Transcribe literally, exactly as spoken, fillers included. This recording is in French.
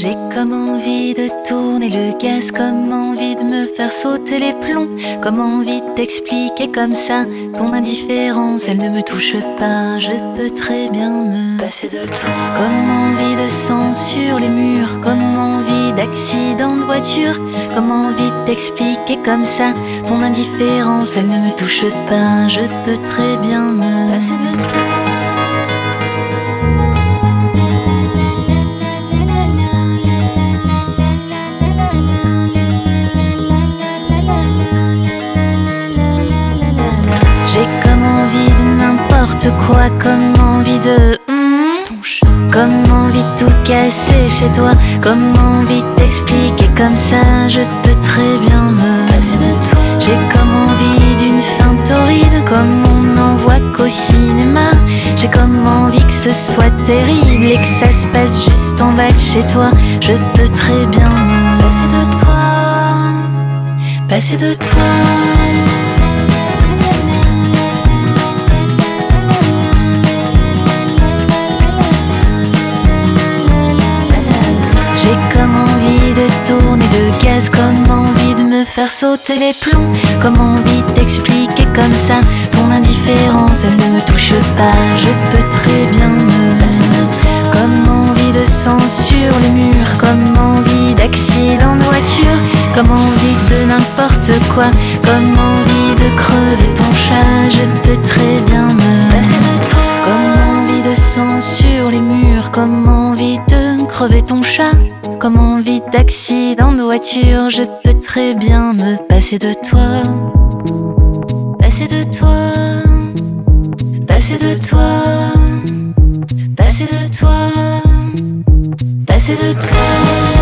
J'ai comme envie de tourner le gaz, comme envie de me faire sauter les plombs, comme envie de t'expliquer comme ça ton indifférence, elle ne me touche pas. Je peux très bien me passer de toi. Comme envie de sang sur les murs, comme envie d'accident de voiture, comme envie de t'expliquer comme ça ton indifférence, elle ne me touche pas. Je peux très bien me passer de toi. J'ai comme envie de n'importe quoi, comme envie de mm, ton chat, comme envie de tout casser chez toi, comme envie de t'expliquer comme ça. Je peux très bien me passer de toi. J'ai comme envie d'une fin torride, comme on n'en voit qu'au cinéma. J'ai comme envie que ce soit terrible et que ça se passe juste en bas de chez toi. Je peux très bien me passer de toi, passer de toi. J'ai comme envie de tourner le gaz, comme envie de me faire sauter les plombs, comme envie de t'expliquer comme ça ton indifférence, elle ne me touche pas. Je peux très bien me passer de toi. Comme envie de sang sur les murs, comme envie d'accident de voiture, comme envie de n'importe quoi, comme envie de crever ton chat. Je peux très bien me passer de toi. Comme envie de sang sur les murs, comme envie de crever ton chat, comme envie d'accident de voiture. Je peux très bien me passer de toi, passer de toi, passer de toi, passer de toi, passer de toi.